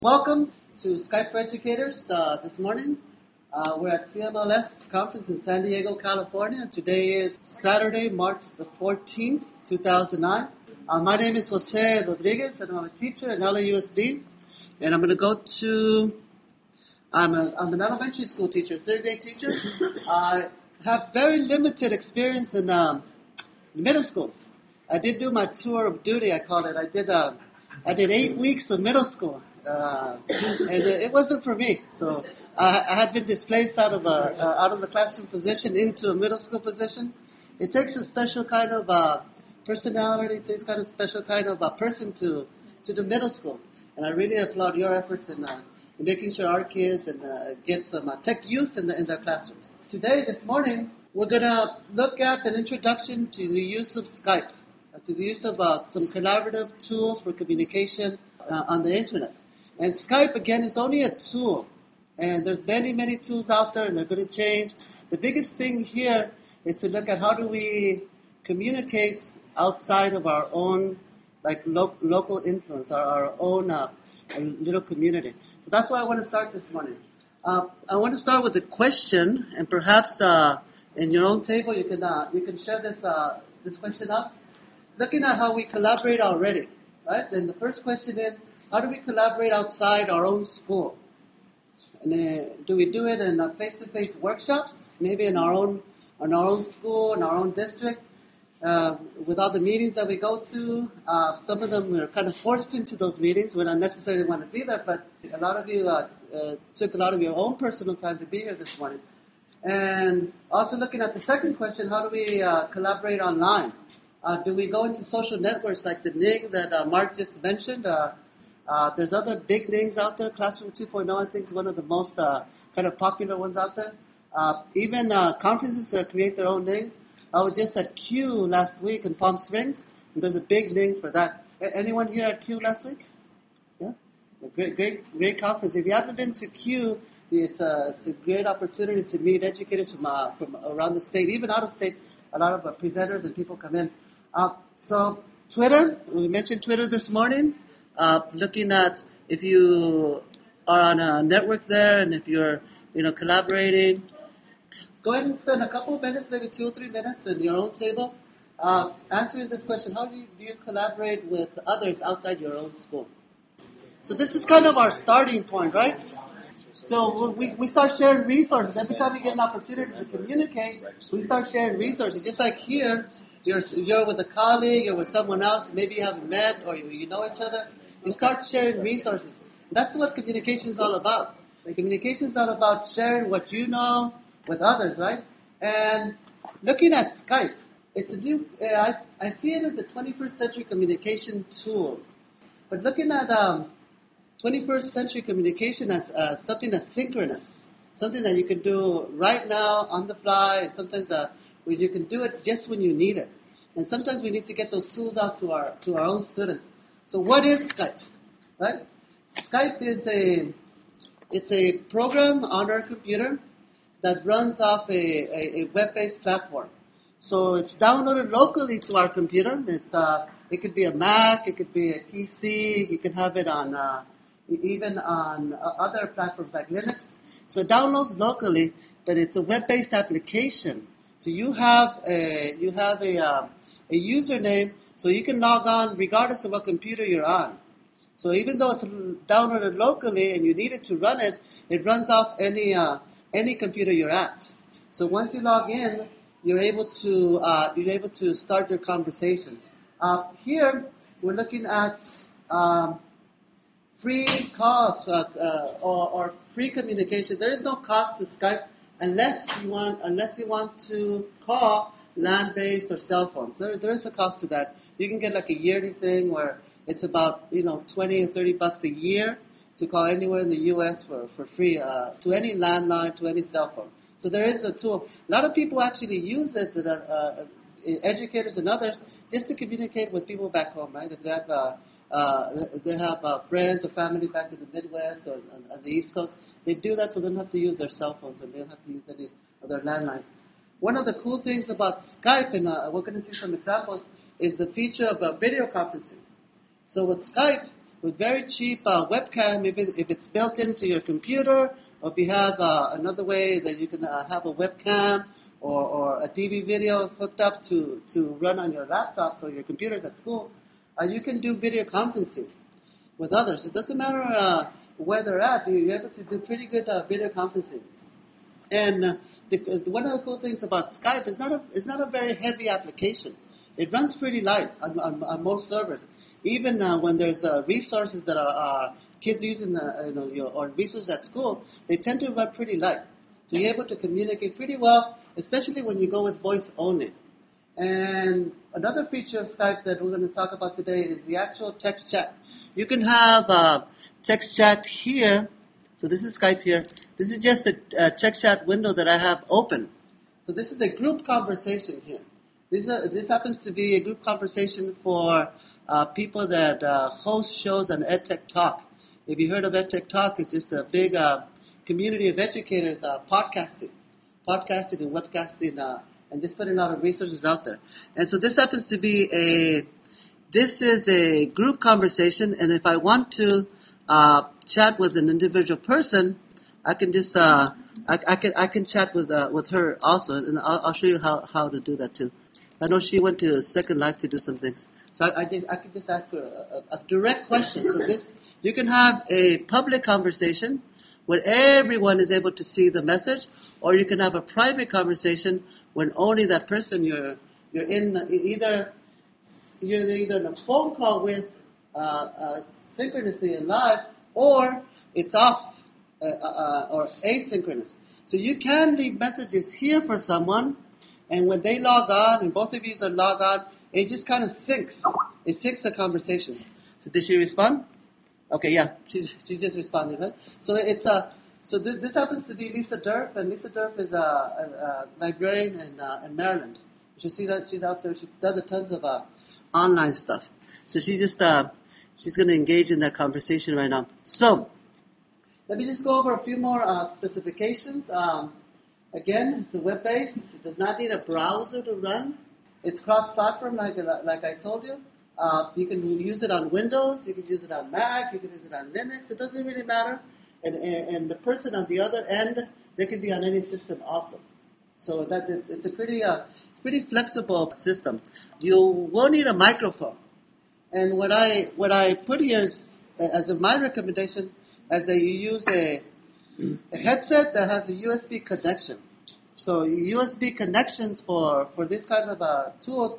Welcome to Skype for Educators. This morning, we're at CMLS conference in San Diego, California. Today is Saturday, March the 14th, 2009. My name is Jose Rodriguez, and I'm a teacher at LAUSD. And I'm going to go to, I'm an elementary school teacher, third grade teacher. I have very limited experience in middle school. I did do my tour of duty, I call it. I did 8 weeks of middle school. And it wasn't for me. So I had been displaced out of the classroom position into a middle school position. It takes a special kind of personality, it takes kind of special kind of person to do middle school. And I really applaud your efforts in making sure our kids get some tech use in their classrooms. Today, this morning, we're going to look at an introduction to the use of Skype, to the use of some collaborative tools for communication on the internet. And Skype, again, is only a tool. And there's many, many tools out there, and they're going to change. The biggest thing here is to look at how do we communicate outside of our own local influence, our own little community. So that's why I want to start this morning. I want to start with a question, and perhaps in your own table you can share this question up. Looking at how we collaborate already, right? And the first question is, how do we collaborate outside our own school? And do we do it in face-to-face workshops, maybe in our own school, in our own district, with all the meetings that we go to? Some of them we're kind of forced into those meetings. We don't necessarily want to be there, but a lot of you took a lot of your own personal time to be here this morning. And also looking at the second question, how do we collaborate online? Do we go into social networks like the NIG that Mark just mentioned? There's other big names out there. Classroom 2.0, I think, is one of the most kind of popular ones out there. Even conferences create their own names. I was just at Q last week in Palm Springs, and there's a big name for that. Anyone here at Q last week? Yeah, great conference. If you haven't been to Q, it's a great opportunity to meet educators from around the state, even out of state. A lot of presenters and people come in. So Twitter, we mentioned Twitter this morning. Looking at if you are on a network there and if you're, collaborating, go ahead and spend a couple of minutes, maybe 2 or 3 minutes in your own table, answering this question: how do you collaborate with others outside your own school? So this is kind of our starting point, right? So we start sharing resources. Every time we get an opportunity to communicate, we start sharing resources. Just like here, you're with a colleague or with someone else, maybe you haven't met or you know each other. You start sharing resources. That's what communication is all about. Communication is all about sharing what you know with others, right? And looking at Skype, it's a new. I see it as a 21st century communication tool. But looking at 21st century communication as something that's synchronous, something that you can do right now on the fly, and sometimes when you can do it just when you need it. And sometimes we need to get those tools out to our own students. So what is Skype? Right? Skype is a program on our computer that runs off a web-based platform. So it's downloaded locally to our computer. It could be a Mac, it could be a PC, you can have it on even on other platforms like Linux. So it downloads locally, but it's a web-based application. So you have a username, so you can log on regardless of what computer you're on. So even though it's downloaded locally and you need it to run it, it runs off any computer you're at. So once you log in, you're able to start your conversations. Here we're looking at free calls or free communication. There is no cost to Skype unless you want to call land-based or cell phones. There is a cost to that. You can get like a yearly thing where it's about $20 or $30 a year to call anywhere in the U.S. for free to any landline, to any cell phone. So there is a tool. A lot of people actually use it, that are educators and others, just to communicate with people back home, right? If they have friends or family back in the Midwest or on the East Coast, they do that so they don't have to use their cell phones and they don't have to use any of their landlines. One of the cool things about Skype, and we're going to see some examples, is the feature of video conferencing. So with Skype, with very cheap webcam, if it's built into your computer, or if you have another way that you can have a webcam or a TV video hooked up to run on your laptops or your computers at school, you can do video conferencing with others. It doesn't matter where they're at. You're able to do pretty good video conferencing. And one of the cool things about Skype is it's not a very heavy application. It runs pretty light on most servers. Even when there's resources that are kids using, or resources at school, they tend to run pretty light. So you're able to communicate pretty well, especially when you go with voice only. And another feature of Skype that we're going to talk about today is the actual text chat. You can have text chat here. So this is Skype here. This is just a text chat window that I have open. So this is a group conversation here. This happens to be a group conversation for people that host shows on EdTech Talk. If you heard of EdTech Talk, it's just a big community of educators podcasting and webcasting, and just putting a lot of resources out there. And so this happens to be this is a group conversation, and if I want to chat with an individual person, I can just I can chat with her also, and I'll show you how to do that too. I know she went to Second Life to do some things, so I could just ask her a direct question. So you can have a public conversation where everyone is able to see the message, or you can have a private conversation when only that person you're in either in a phone call with synchronously and live, or it's off or asynchronous. So you can leave messages here for someone, and when they log on, and both of you are log on, it just kind of syncs. It syncs the conversation. So did she respond? Okay, yeah, she just responded, right? So this happens to be Lisa Durf, and Lisa Durf is a librarian in Maryland. You should see that she's out there. She does tons of online stuff. So she's going to engage in that conversation right now. So let me just go over a few more specifications. Again, it's a web-based. It does not need a browser to run. It's cross-platform, like I told you. You can use it on Windows. You can use it on Mac. You can use it on Linux. It doesn't really matter. And the person on the other end, they can be on any system also. So it's a pretty flexible system. You will need a microphone. And what I put here is, as my recommendation, is that you use a headset that has a USB connection. So USB connections for this kind of tools,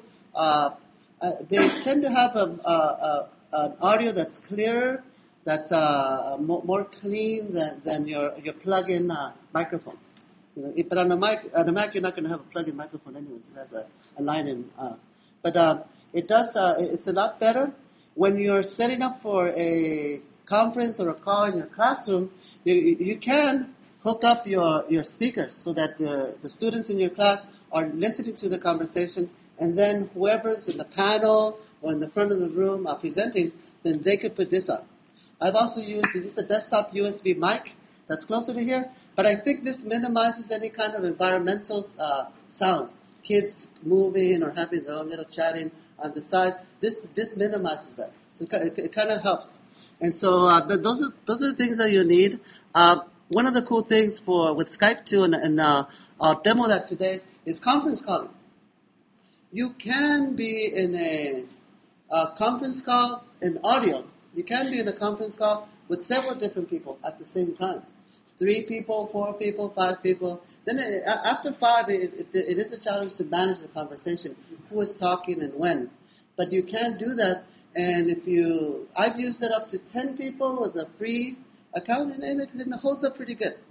they tend to have an audio that's clearer, that's more clean than your plug-in microphones. But on a Mac, you're not going to have a plug-in microphone anyways. It has a line in. But it does. It's a lot better when you're setting up for a conference or a call in your classroom. You can hook up your speakers so that the students in your class are listening to the conversation, and then whoever's in the panel or in the front of the room presenting, then they could put this on. I've also used just a desktop USB mic that's closer to here, but I think this minimizes any kind of environmental sounds. Kids moving or having their own little chatting on the side. This minimizes that, so it kind of helps. And so those are the things that you need. One of the cool things with Skype too, and I'll demo that today, is conference calling. You can be in a conference call in audio. You can be in a conference call with several different people at the same time. 3 people, 4 people, 5 people. Then after 5, it is a challenge to manage the conversation. Who is talking and when. But you can do that. And I've used it up to 10 people with a free account, and it holds up pretty good.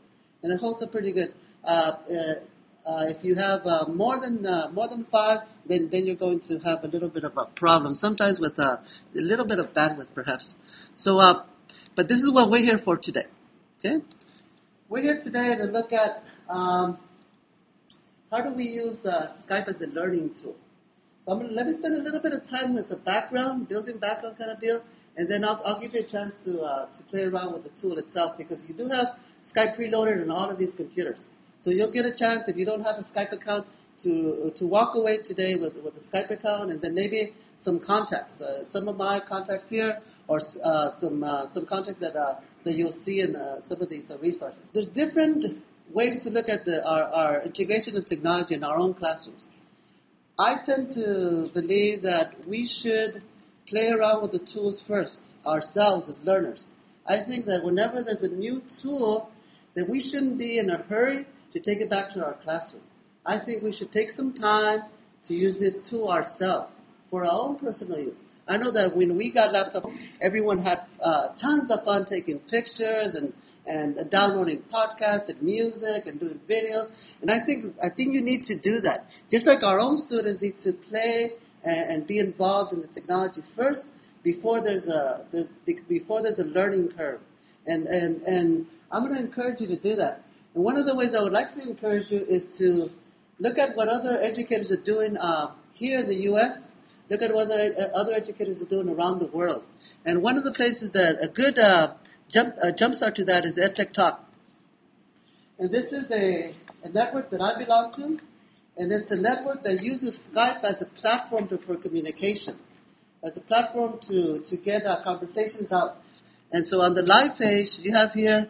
If you have more than 5, then you're going to have a little bit of a problem. Sometimes with a little bit of bandwidth, perhaps. So, but this is what we're here for today. Okay, we're here today to look at how do we use Skype as a learning tool. So let me spend a little bit of time with the building background kind of deal, and then I'll give you a chance to play around with the tool itself, because you do have Skype preloaded on all of these computers. So you'll get a chance, if you don't have a Skype account, to walk away today with a Skype account, and then maybe some contacts, some of my contacts here, or some contacts that you'll see in some of these resources. There's different ways to look at our integration of technology in our own classrooms. I tend to believe that we should play around with the tools first, ourselves as learners. I think that whenever there's a new tool, that we shouldn't be in a hurry to take it back to our classroom. I think we should take some time to use this tool ourselves for our own personal use. I know that when we got laptops, everyone had tons of fun taking pictures and downloading podcasts and music and doing videos. And I think you need to do that. Just like our own students need to play and be involved in the technology first before there's a learning curve. And I'm going to encourage you to do that. And one of the ways I would like to encourage you is to look at what other educators are doing here in the U.S. Look at what other educators are doing around the world. And one of the places that a good jump start to that is EdTech Talk. And this is a network that I belong to. And it's a network that uses Skype as a platform for communication, as a platform to get conversations out. And so on the live page, you have here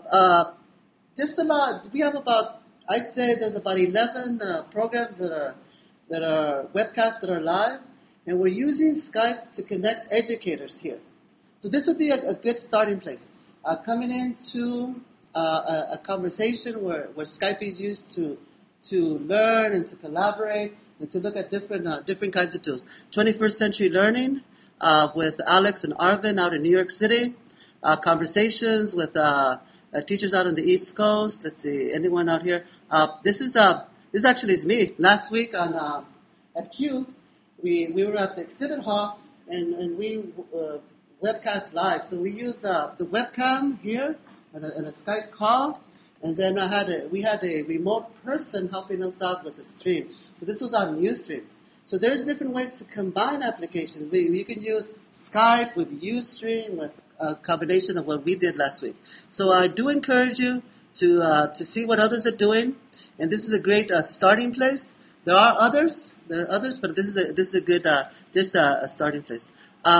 just a lot. We have about, I'd say there's about 11 programs that are webcasts that are live, and we're using Skype to connect educators here. So this would be a good starting place. Coming into a conversation where Skype is used to learn and to collaborate and to look at different kinds of tools. 21st Century Learning with Alex and Arvin out in New York City. Conversations with teachers out on the East Coast. Let's see, anyone out here? This actually is me. Last week at Q, we were at the exhibit hall and we webcast live. So we use the webcam here and a Skype call, and then we had a remote person helping us out with the stream. So this was on Ustream. So there's different ways to combine applications. You can use Skype with Ustream with a combination of what we did last week. So I do encourage you to see what others are doing, and this is a great starting place. There are others, but this is a good just a starting place.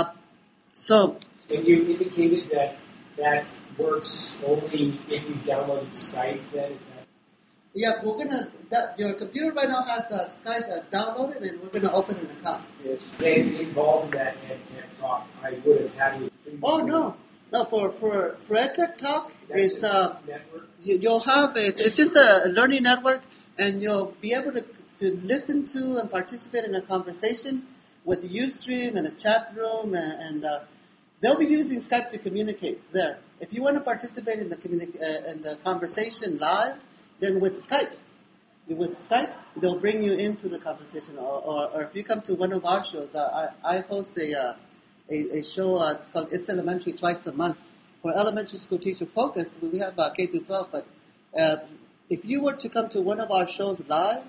So, and you indicated that works only if you downloaded Skype. Then is that? Yeah, your computer right now has Skype downloaded, and we're gonna open an account. Yes. And involved in that EdTech Talk, I would have had you. Oh no! For EdTech Talk, it's network. You'll have it's just a learning network, and you'll be able to listen to and participate in a conversation with Ustream and a chat room, and they'll be using Skype to communicate there. If you want to participate in the conversation live, then with Skype, they'll bring you into the conversation. Or if you come to one of our shows, I host a show. It's called It's Elementary twice a month for elementary school teacher focus. We have K through 12, but if you were to come to one of our shows live,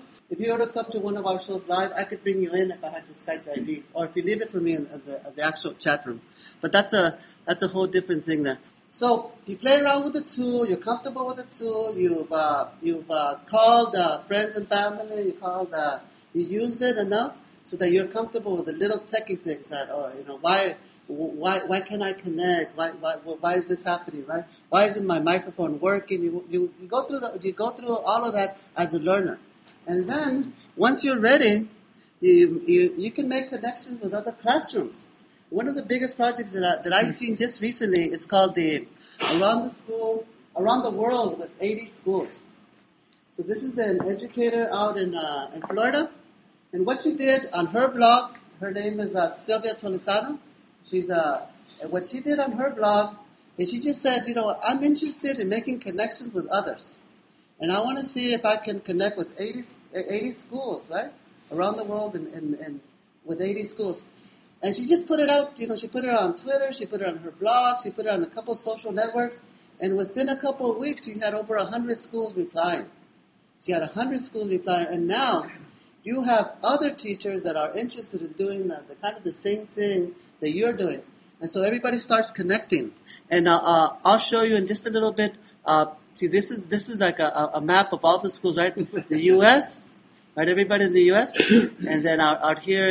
I could bring you in if I had your Skype ID, or if you leave it for me in the actual chat room. But that's a whole different thing there. So you play around with the tool, you're comfortable with the tool, you've called friends and family, you used it enough so that you're comfortable with the little techie things that, why can't I connect? Why is this happening? Right? Why isn't my microphone working? You go through all of that as a learner. And then, once you're ready, you can make connections with other classrooms. One of the biggest projects that I've seen just recently is called the Around the World with 80 Schools. So this is an educator out in Florida. And what she did on her blog, her name is Sylvia Tolosano. What she did on her blog is she just said, I'm interested in making connections with others. And I want to see if I can connect with 80 schools, right? Around the world and with 80 schools. And she just put it out, she put it on Twitter, she put it on her blog, she put it on a couple social networks. And within a couple of weeks, she had over 100 schools replying. She had 100 schools replying. And now you have other teachers that are interested in doing the kind of the same thing that you're doing. And so everybody starts connecting. And I'll show you in just a little bit. See, this is like a map of all the schools, right? The U.S., right? Everybody in the U.S. And then out here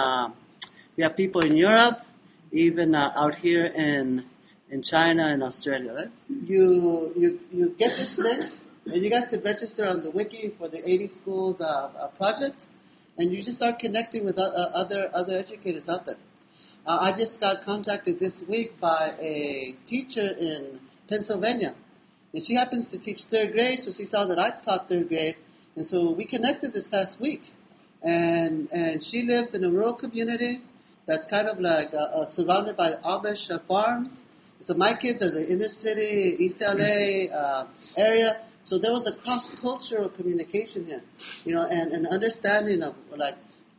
we have people in Europe, even out here in China and Australia, right? You get this link, and you guys can register on the wiki for the 80 schools project, and you just start connecting with other educators out there. I just got contacted this week by a teacher in Pennsylvania, and she happens to teach third grade, so she saw that I taught third grade, and so we connected this past week. And she lives in a rural community that's kind of like surrounded by Amish farms. So my kids are the inner city, East LA area. So there was a cross-cultural communication here, and an understanding of like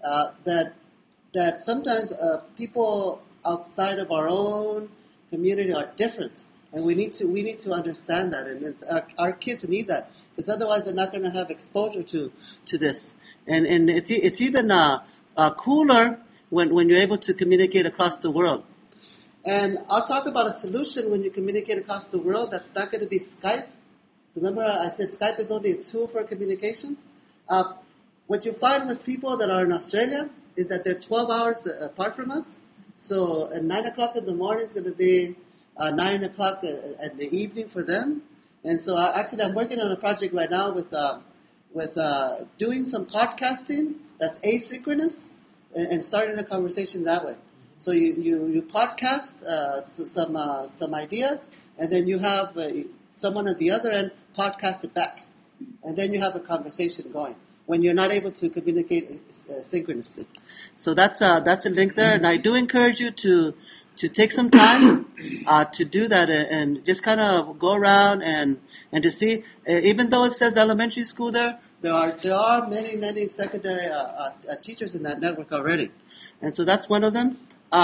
that sometimes people outside of our own community are different, and we need to understand that, and our kids need that, because otherwise they're not going to have exposure to this, and it's even cooler when you're able to communicate across the world. And I'll talk about a solution when you communicate across the world that's not going to be Skype. So remember I said Skype is only a tool for communication. What you find with people that are in Australia is that they're 12 hours apart from us. So at 9 o'clock in the morning is going to be 9 o'clock at the evening for them. And so I'm working on a project right now with doing some podcasting that's asynchronous and starting a conversation that way. So you podcast some ideas, and then you have someone at the other end podcast it back, and then you have a conversation going when you're not able to communicate synchronously. So that's a link there, and I do encourage you to take some time to do that and just kind of go around and to see. Even though it says elementary school there are many secondary teachers in that network already, and so that's one of them.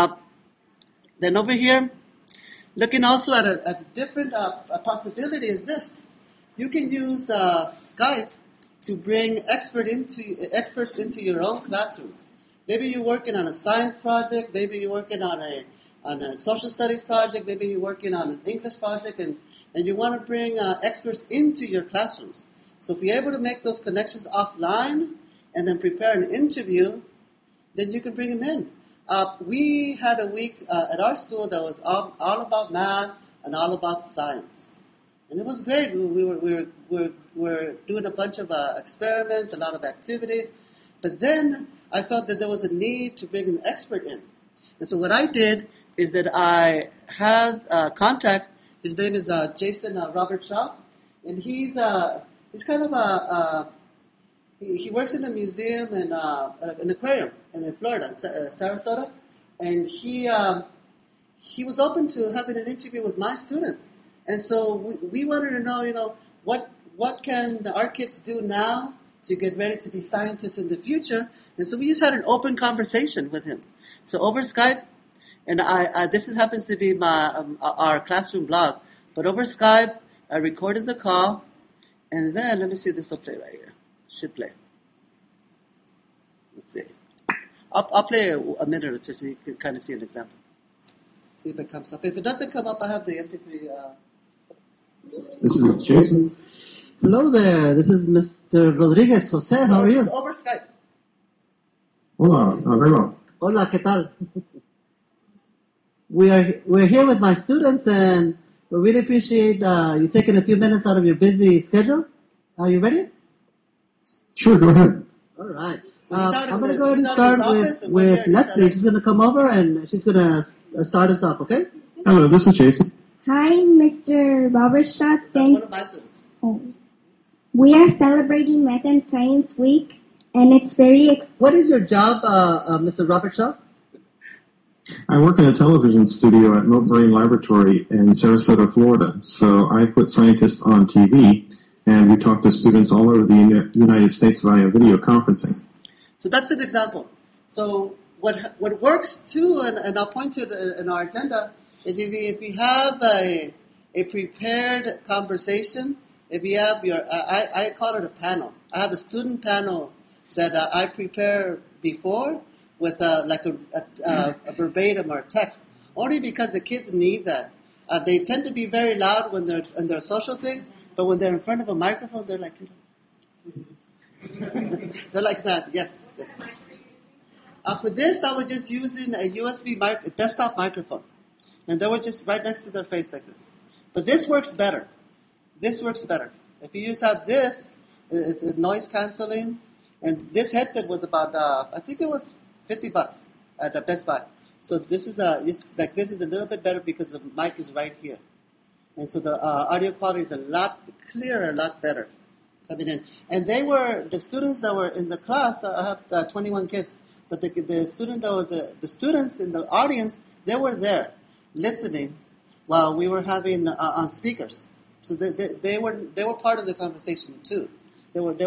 Then over here, looking also at a different possibility is this. You can use Skype to bring experts into your own classroom. Maybe you're working on a science project, maybe you're working on a social studies project, maybe you're working on an English project, and you want to bring experts into your classrooms. So if you're able to make those connections offline and then prepare an interview, then you can bring them in. We had a week at our school that was all about math and all about science, and it was great. We were doing a bunch of experiments, a lot of activities, but then I felt that there was a need to bring an expert in, and so what I did is that I have contact. His name is Jason Robert Shaw, and he's kind of he works in a museum and an aquarium in Florida, Sarasota, and he was open to having an interview with my students, and so we wanted to know, what can our kids do now to get ready to be scientists in the future, and so we just had an open conversation with him. So over Skype, and happens to be our classroom blog, but over Skype I recorded the call, and then let me see, this will play right here. Should play. Let's see. I'll play a minute or two so you can kind of see an example. See if it comes up. If it doesn't come up, I have the MP3. This is Jason. Hello there. This is Mr. Rodriguez Jose. How are you? It's over Skype. Hola, very well. Hola, ¿qué tal? We're here with my students, and we really appreciate you taking a few minutes out of your busy schedule. Are you ready? Sure, go ahead. All right. So I'm going to go ahead and start with Leslie. She's going to come over and she's going to start us off, okay? Hello, this is Jason. Hi, Mr. Robert Shaw. That's one of my students. We are celebrating Math and Science Week, and it's very... What is your job, Mr. Robert Shaw? I work in a television studio at Moat Marine Laboratory in Sarasota, Florida. So I put scientists on TV, and we talk to students all over the United States via video conferencing. So that's an example. So what works too, and I'll point to it in our agenda, is if you have a prepared conversation, if you have I call it a panel. I have a student panel that I prepare before with like a verbatim or text, only because the kids need that. They tend to be very loud when they're in their social things, but when they're in front of a microphone, they're like, They're like that. Yes. For this, I was just using a USB desktop microphone, and they were just right next to their face like this. But this works better. This works better. If you use this, it's noise canceling, and this headset was about I think it was $50 at Best Buy. So this is a little bit better because the mic is right here, and so the audio quality is a lot clearer, a lot better coming in. And the students that were in the class. I have 21 kids, but the students in the audience, they were there listening while we were having on speakers. So they were part of the conversation too. They were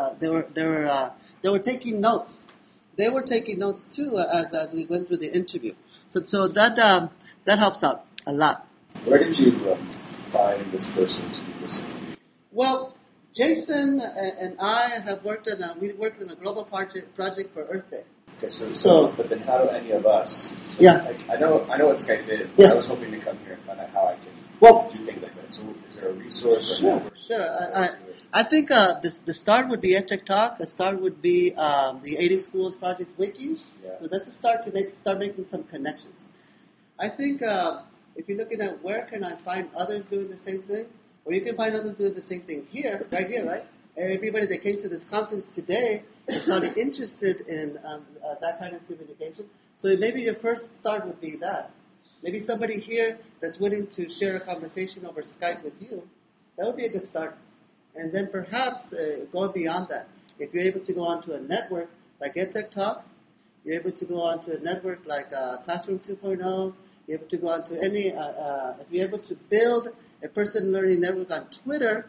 taking notes. They were taking notes too as we went through the interview. So that helps out a lot. Where did you find this person to be listening? Well, Jason and I have worked on a global project for Earth Day. Okay, so but then how do any of us? Yeah. I know what Skype is. But Yes. I was hoping to come here and find out how I can do things like that. So is there a resource or network? Sure. I think the start would be EdTech Talk. A start would be the 80 Schools Project Wiki. Yeah. So that's a start to start making some connections. I think if you're looking at where can I find others doing the same thing, or you can find others doing the same thing right here, right? Everybody that came to this conference today is probably interested in that kind of communication. So maybe your first start would be that. Maybe somebody here that's willing to share a conversation over Skype with you. That would be a good start. And then perhaps go beyond that. If you're able to go onto a network like EdTech Talk, you're able to go onto a network like Classroom 2.0, you're able to go onto any, if you're able to build a person learning network on Twitter,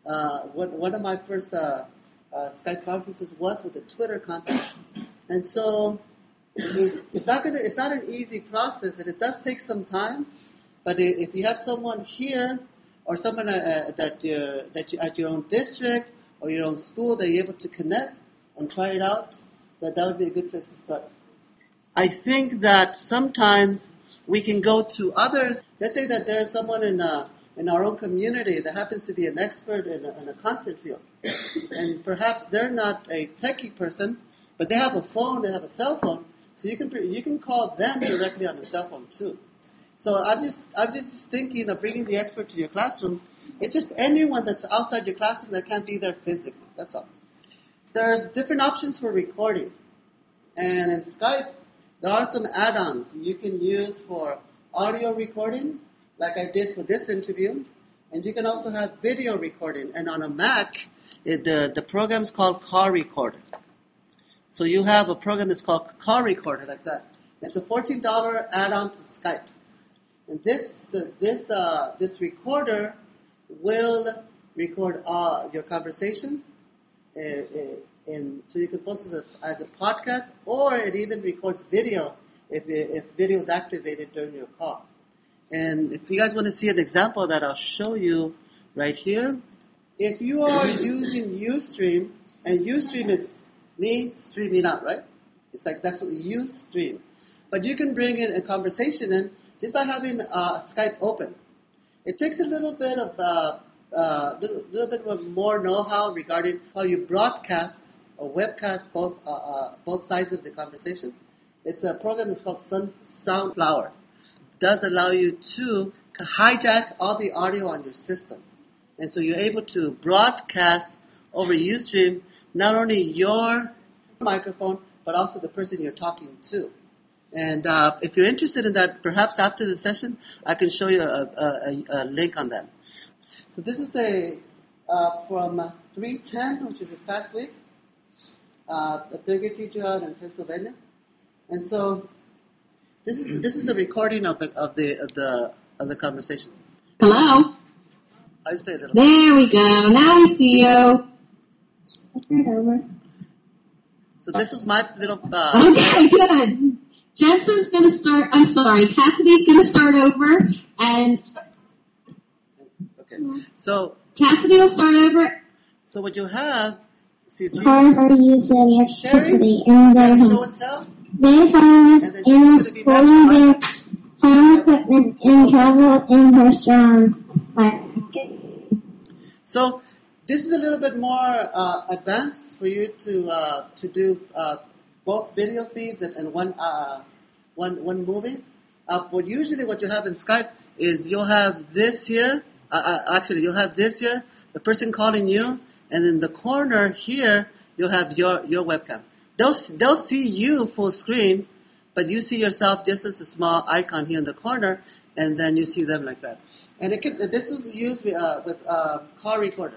one of my first Skype conferences was with the Twitter content. And so it's not an easy process, and it does take some time. But if you have someone here or someone that you at your own district or your own school that you're able to connect and try it out, that would be a good place to start. I think that sometimes we can go to others. Let's say that there's someone in our own community that happens to be an expert in a content field, and perhaps they're not a techie person, but they have a phone, they have a cell phone, so you can call them directly on the cell phone too. So I'm just thinking of bringing the expert to your classroom. It's just anyone that's outside your classroom that can't be there physically. That's all. There's different options for recording, and in Skype there are some add-ons you can use for audio recording, like I did for this interview, and you can also have video recording. And on a Mac, the program's called Car Recorder. So you have a program that's called Car Recorder, like that. It's a $14 add-on to Skype, and this recorder will record your conversation, so you can post it as a podcast, or it even records video if video is activated during your call. And if you guys want to see an example of that, I'll show you right here. If you are using Ustream, and Ustream is me streaming out, right? It's like that's what you stream. But you can bring in a conversation in just by having Skype open. It takes a little bit of little bit of more know-how regarding how you broadcast or webcast both sides of the conversation. It's a program that's called Soundflower. Does allow you to hijack all the audio on your system. And so you're able to broadcast over Ustream not only your microphone, but also the person you're talking to. And if you're interested in that, perhaps after the session, I can show you a link on that. So this is from 310, which is this past week, a third grade teacher out in Pennsylvania. And so this is the recording of the conversation. Hello. I just played it. There we go. Now we see you. Right over. So this is my little. Okay, good. Jensen's going to start. I'm sorry, Cassidy's going to start over, and Okay. So Cassidy will start over. So what you have, see, Cars are used in she's sharing, electricity in their and show homes. and tell. They find And then in she's gonna be pulling their mastermind. farm equipment and travel in her strong. So This is a little bit more advanced for you to do both video feeds and one movie. But usually what you have in Skype is you'll have this here. Actually, you'll have this here, the person calling you, and in the corner here you'll have your webcam. They'll see you full screen, but you see yourself just as a small icon here in the corner, and then you see them like that. And this was used with call recorder.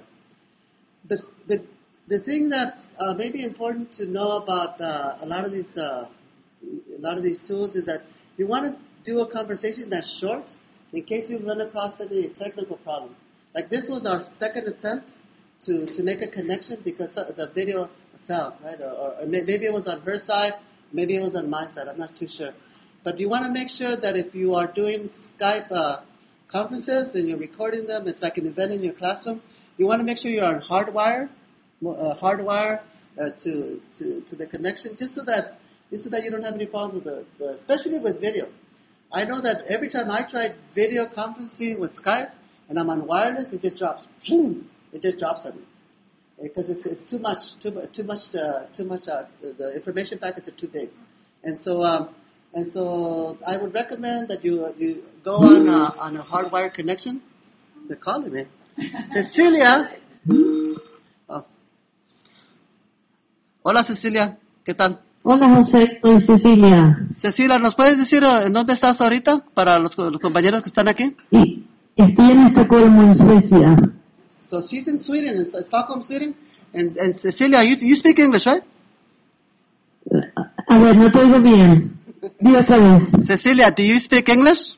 The thing that may be important to know about a lot of these tools is that you want to do a conversation that's short in case you run across any technical problems. Like this was our second attempt to make a connection because the video fell, right? Or maybe it was on her side, maybe it was on my side. I'm not too sure. But you want to make sure that if you are doing Skype conferences and you're recording them, it's like an event in your classroom. You want to make sure you're on hardwire to the connection, just so that you don't have any problems with especially with video. I know that every time I tried video conferencing with Skype and I'm on wireless, it just drops. It just drops on me because it's too much. The information packets are too big, and so I would recommend that you go on a hardwire connection. They're calling me, Cecilia. Oh. Hola Cecilia, ¿qué tal? Hola José, soy Cecilia. Cecilia, ¿nos puedes decir en dónde estás ahorita para los compañeros que están aquí? Sí, estoy en Estocolmo, en Suecia. So she's in Sweden, in Stockholm, Sweden. And Cecilia, you speak English, right? A ver, no te oigo bien. Dime otra vez. Cecilia, do you speak English?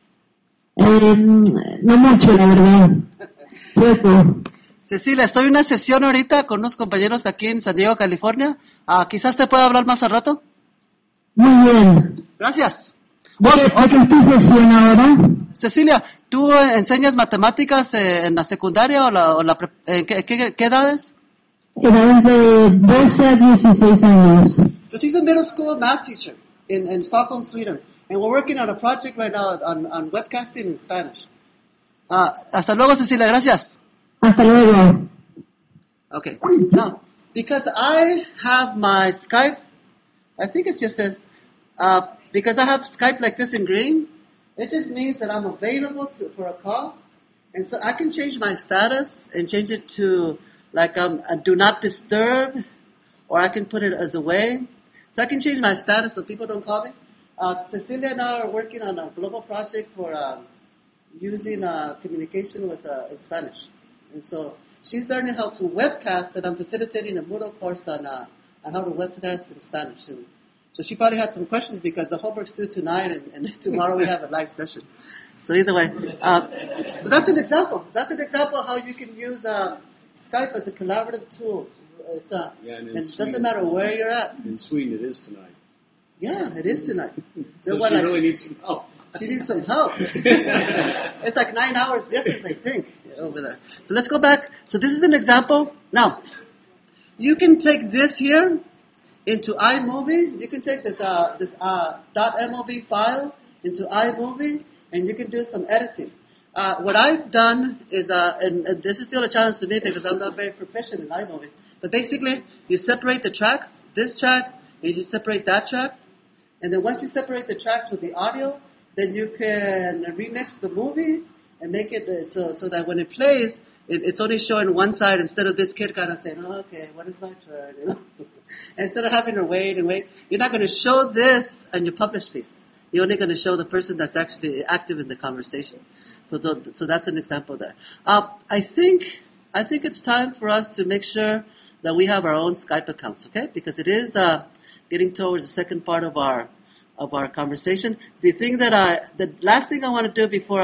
No mucho, la verdad. Poco. Cecilia, estoy en una sesión ahorita con unos compañeros aquí en San Diego, California. Quizás te pueda hablar más al rato. Muy bien. Gracias. ¿De qué es tu sesión ahora? Cecilia, ¿tú enseñas matemáticas en la secundaria ¿qué edades? Edades de 12 a 16 años. So she's a middle school math teacher in Stockholm, Sweden. And we're working on a project right now on webcasting in Spanish. Hasta luego, Cecilia. Gracias. Hasta luego. Okay. Now, because I have my Skype, I think it just says, because I have Skype like this in green, it just means that I'm available for a call. And so I can change my status and change it to like do not disturb, or I can put it as away. So I can change my status so people don't call me. Cecilia and I are working on a global project for using communication in Spanish. And so she's learning how to webcast, and I'm facilitating a Moodle course on how to webcast in Spanish. And so she probably had some questions because the homework's due tonight, and tomorrow we have a live session. So either way, so that's an example. That's an example of how you can use Skype as a collaborative tool. It's and it doesn't matter where you're at. In Sweden, it is tonight. Yeah, it is tonight. So she really needs some help. She needs some help. It's like 9 hours difference, I think, over there. So let's go back. So this is an example. Now, you can take this here into iMovie. You can take this .mov file into iMovie, and you can do some editing. What I've done is, and this is still a challenge to me because I'm not very proficient in iMovie, but basically, you separate the tracks, this track, and you separate that track. And then once you separate the tracks with the audio, then you can remix the movie and make it so that when it plays, it's only showing one side instead of this kid kind of saying, oh, okay, when is my turn? You know? Instead of having to wait and wait, you're not going to show this on your published piece. You're only going to show the person that's actually active in the conversation. So that's an example there. I think it's time for us to make sure that we have our own Skype accounts, okay? Because it is getting towards the second part of our conversation. The last thing I want to do before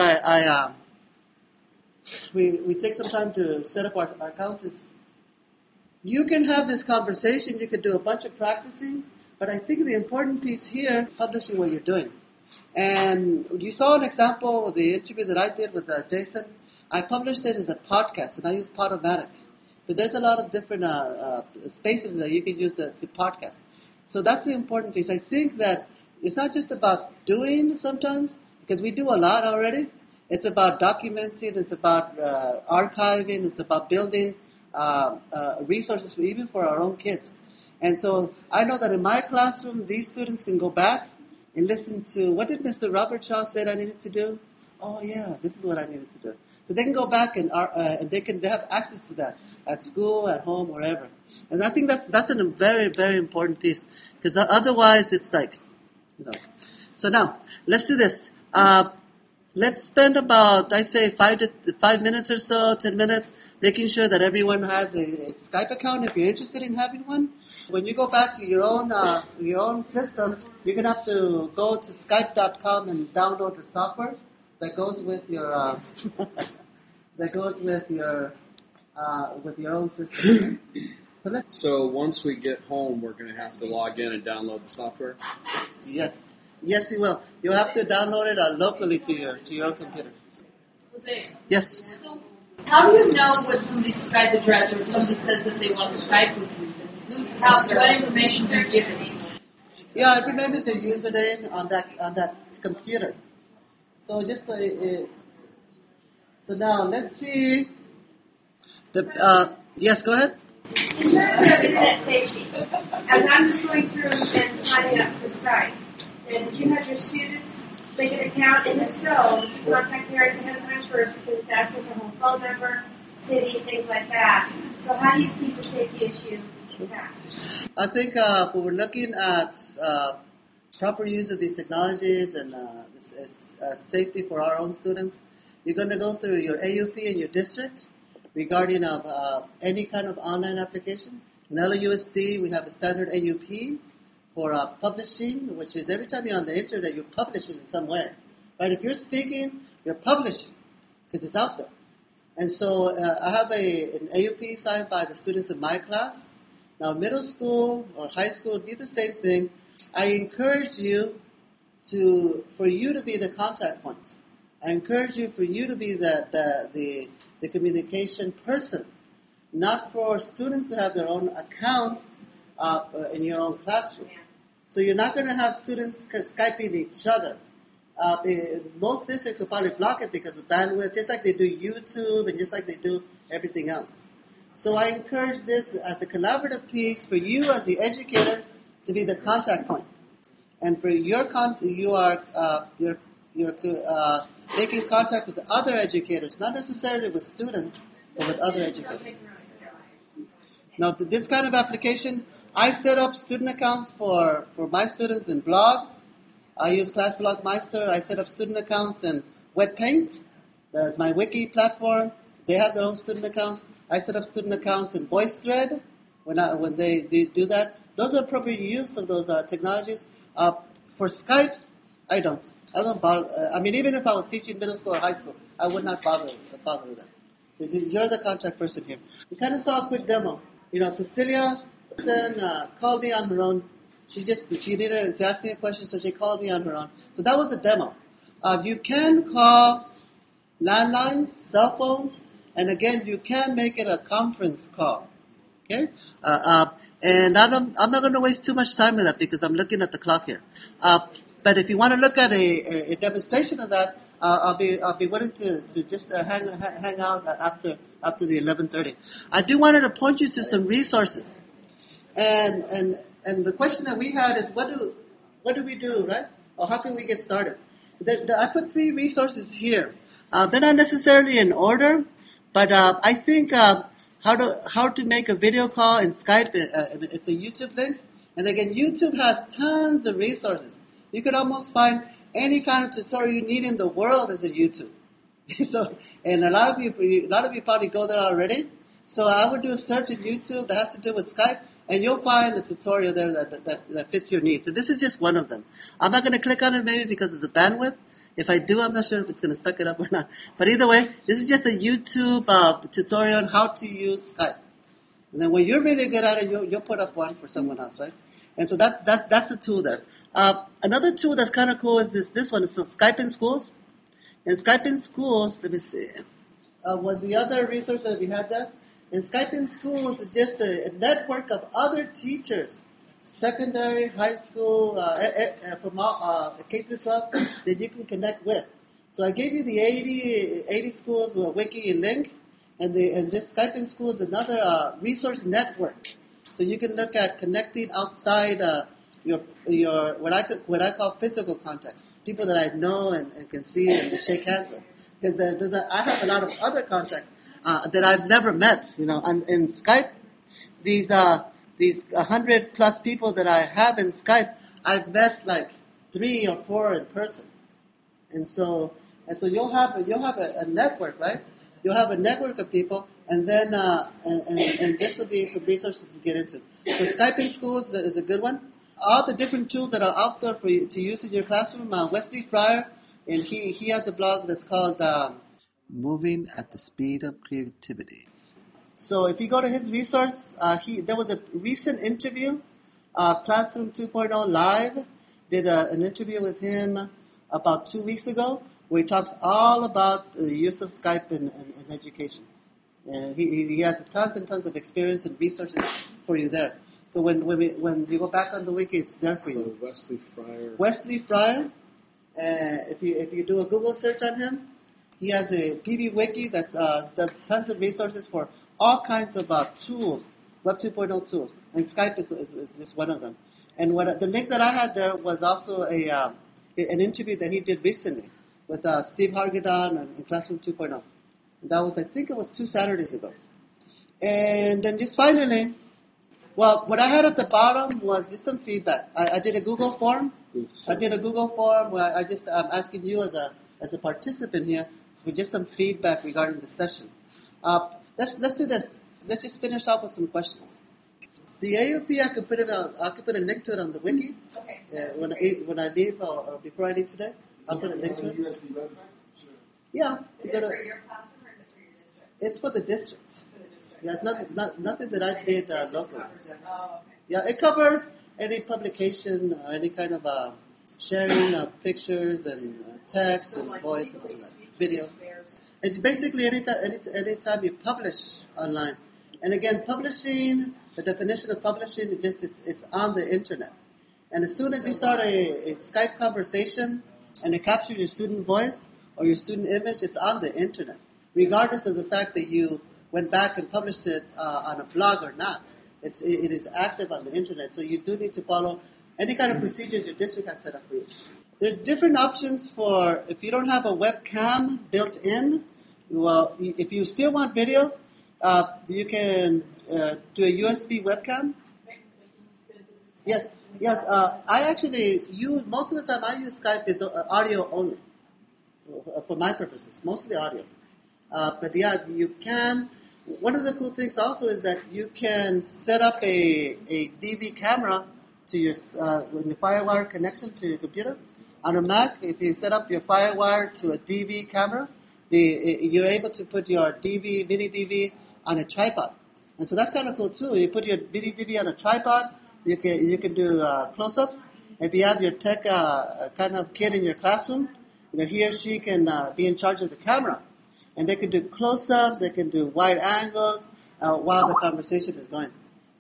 we take some time to set up our accounts is, you can have this conversation, you can do a bunch of practicing, but I think the important piece here, publishing what you're doing. And you saw an example of the interview that I did with Jason. I published it as a podcast, and I use Podomatic. But there's a lot of different spaces that you can use to podcast. So that's the important piece. I think that it's not just about doing sometimes, because we do a lot already. It's about documenting, it's about archiving, it's about building resources even for our own kids. And so I know that in my classroom, these students can go back and listen to, what did Mr. Robert Shaw said I needed to do? Oh yeah, this is what I needed to do. So they can go back and they can have access to that at school, at home, wherever. And I think that's a very, very important piece, because otherwise it's like, you know. So now let's do this. Let's spend about, I'd say 5 minutes or so, 10 minutes, making sure that everyone has a Skype account if you're interested in having one. When you go back to your own system, you're gonna have to go to Skype.com and download the software that goes with your with your own system. So once we get home, we're going to have to log in and download the software? Yes, you will. You'll have to download it locally to your own computer. Jose. Yes. So how do you know when somebody's Skype address or if somebody says that they want to Skype with you? What information do you give them? Yeah, it remembers your username on that computer. So just so now let's see. Yes, go ahead. In terms of internet safety, as I'm just going through and signing up for Skype, and did you have your students make an account? And if so, did you contact parents ahead of time first because it's asking for home phone number, city, things like that? So how do you keep the safety issue intact? I think we're looking at proper use of these technologies and safety for our own students. You're going to go through your AUP in your district regarding any kind of online application. In LAUSD, we have a standard AUP for publishing, which is every time you're on the internet, you're publishing in some way. Right? If you're speaking, you're publishing because it's out there. And so I have an AUP signed by the students in my class. Now, middle school or high school would be the same thing. I encourage you for you to be the contact point. I encourage you for you to be the communication person, not for students to have their own accounts in your own classroom. So you're not going to have students Skyping each other. Most districts will probably block it because of bandwidth, just like they do YouTube and just like they do everything else. So I encourage this as a collaborative piece for you as the educator to be the contact point. And for you're making contact with other educators, not necessarily with students, but with other educators. Now, this kind of application, I set up student accounts for my students in blogs. I use ClassBlogMeister. I set up student accounts in WetPaint. That's my wiki platform. They have their own student accounts. I set up student accounts in VoiceThread when they do that. Those are appropriate use of those technologies. For Skype, I don't bother. I mean, even if I was teaching middle school or high school, I would not bother with that. You're the contact person here. We kind of saw a quick demo. Cecilia called me on her own. She needed to ask me a question, so she called me on her own. So that was a demo. You can call landlines, cell phones, and again, you can make it a conference call. Okay? And I'm not going to waste too much time with that because I'm looking at the clock here. But if you want to look at a demonstration of that, I'll be willing to just hang out after the 11:30. I do want to point you to some resources, and the question that we had is what do we do, right? Or how can we get started? I put 3 resources here. They're not necessarily in order, but I think how to make a video call in Skype. It's a YouTube link, and again, YouTube has tons of resources. You could almost find any kind of tutorial you need in the world is a YouTube. So, and a lot of you probably go there already. So I would do a search in YouTube that has to do with Skype, and you'll find a tutorial there that fits your needs. So this is just one of them. I'm not going to click on it maybe because of the bandwidth. If I do, I'm not sure if it's going to suck it up or not. But either way, this is just a YouTube tutorial on how to use Skype. And then when you're really good at it, you'll put up one for someone else, right? And so that's the tool there. Another tool that's kind of cool is this one. It's Skype in Schools. And Skype in Schools, let me see, was the other resource that we had there. And Skype in Schools is just a network of other teachers, secondary, high school, from K through 12, that you can connect with. So I gave you the 80 schools wiki link, And this Skype in School is another resource network. So you can look at connecting outside your what I call physical contacts, people that I know and can see and shake hands with. Because I have a lot of other contacts that I've never met. And in Skype, these 100 plus people that I have in Skype, I've met like 3 or 4 in person. And so you'll have a network, right? You'll have a network of people, and then and this will be some resources to get into. So Skype in School is a good one. All the different tools that are out there for you to use in your classroom. Wesley Fryer, and he has a blog that's called Moving at the Speed of Creativity. So if you go to his resource, there was a recent interview, Classroom 2.0 Live did an interview with him about 2 weeks ago, where he talks all about the use of Skype in education. And he has tons and tons of experience and resources for you there. So when you go back on the wiki, it's there for you. So Wesley Fryer. Wesley Fryer. If you do a Google search on him, he has a PB Wiki that does tons of resources for all kinds of tools, Web 2.0 tools, and Skype is just one of them. And the link that I had there was also an interview that he did recently with Steve Hargadon in Classroom 2.0. And that was, I think it was 2 Saturdays ago. And then just finally, well, what I had at the bottom was just some feedback. I did a Google form. Where I'm asking you as a participant here for just some feedback regarding the session. Let's do this. Let's just finish off with some questions. The AOP, I could put a link to it on the wiki. Okay. When I leave or before I leave today, I'll put a link to it. USB website? Sure. Yeah. Is it for your classroom or is it for your district? It's for the district. For the district. Yeah, it's nothing that I did locally. Oh, okay. Yeah, it covers any publication or any kind of sharing of pictures and text and voice and video. It's basically anytime you publish online. And again, publishing, the definition of publishing is just it's on the internet. And as soon as you start a Skype conversation and it captures your student voice or your student image, it's on the internet, regardless of the fact that you went back and published it on a blog or not. It is active on the internet, so you do need to follow any kind of procedures your district has set up for you. There's different options for, if you don't have a webcam built in, well, if you still want video, you can do a USB webcam. Yes, yeah. I actually use, most of the time I use Skype is audio only, for my purposes, mostly audio. But yeah, you can. One of the cool things also is that you can set up a DV camera to your with your FireWire connection to your computer. On a Mac, if you set up your FireWire to a DV camera, you're able to put your mini DV on a tripod, and so that's kind of cool too. You put your mini DV on a tripod, you can do close-ups. If you have your tech kind of kid in your classroom, he or she can be in charge of the camera. And they can do close-ups, they can do wide angles while the conversation is going.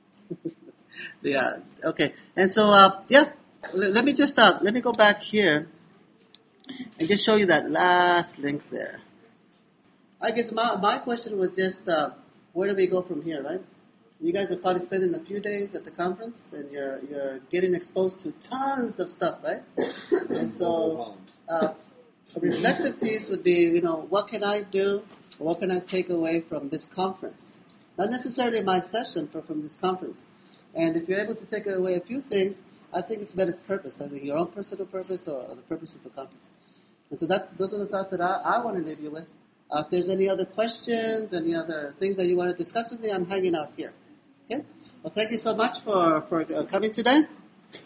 Yeah, okay. And so, let me go back here and just show you that last link there. I guess my question was just, where do we go from here, right? You guys are probably spending a few days at the conference and you're getting exposed to tons of stuff, right? And so, a reflective piece would be, what can I do? Or what can I take away from this conference? Not necessarily my session, but from this conference. And if you're able to take away a few things, I think it's met its purpose, either your own personal purpose or the purpose of the conference. And so those are the thoughts that I want to leave you with. If there's any other questions, any other things that you want to discuss with me, I'm hanging out here. Okay? Well, thank you so much for coming today.